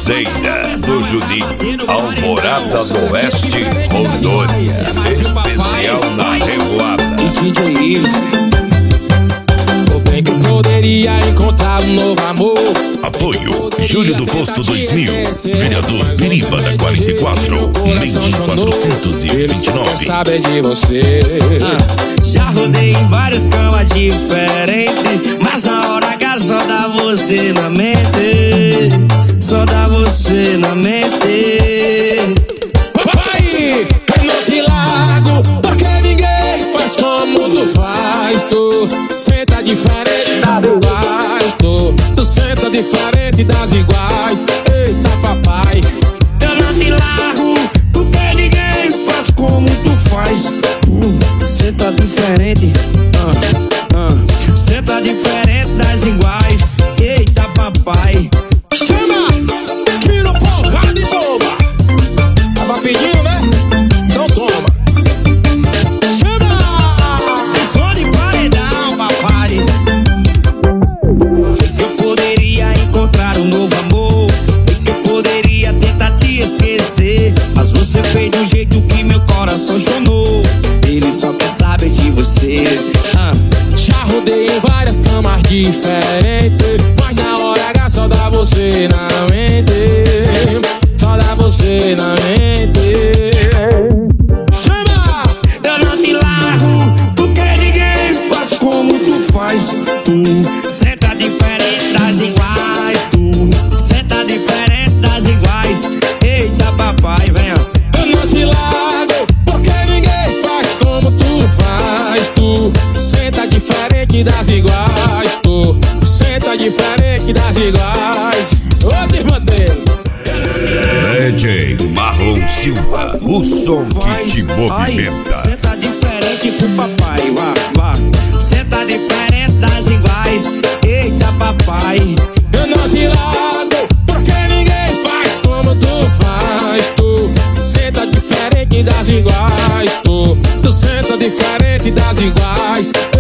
Forrozeira do Juninho, Alvorada do Oeste, Rondônia. Especial na Revoada. E DJ Ilse. Ou bem que poderia encontrar um novo amor. Apoio Júlio do Posto 2000, vereador Biriba da 44, Mendes 429. Sabe de você. Já rodei em várias camas diferentes, mas na hora H só dá você na mente. Só dá você na mente. Vai, eu não te largo, porque ninguém faz como tu faz. Tu senta diferente das iguais. Tu senta diferente das iguais. Eita papai, Eu não te largo, porque ninguém faz como tu faz. Senta diferente, senta diferente das iguais. Eita papai. chama, tira porrada de bomba. Tava pedindo, né? Então toma. Chama! Som de paredão, papai. Eu poderia encontrar um novo amor, eu poderia tentar te esquecer, mas você fez de um jeito que meu coração chorou. Ele só quer saber de você. Já rodei em várias camas diferentes, mas na hora H só dá você na mente. Só dá você na mente. Chama! Eu não te largo, porque ninguém faz como tu faz. Tu senta diferente das iguais. Tu senta diferente das iguais. Eita papai, venha. Eu não te largo, porque ninguém faz como tu faz. Tu senta diferente das iguais. Tu senta diferente das iguais. Ô, desmanteiro. DJ Marlon Silva, o som que te movimenta. Senta diferente pro papai, vá. Senta diferente das iguais. Eita papai. Eu não te largo, porque ninguém faz como tu faz. Tu senta diferente das iguais. Tu senta diferente das iguais.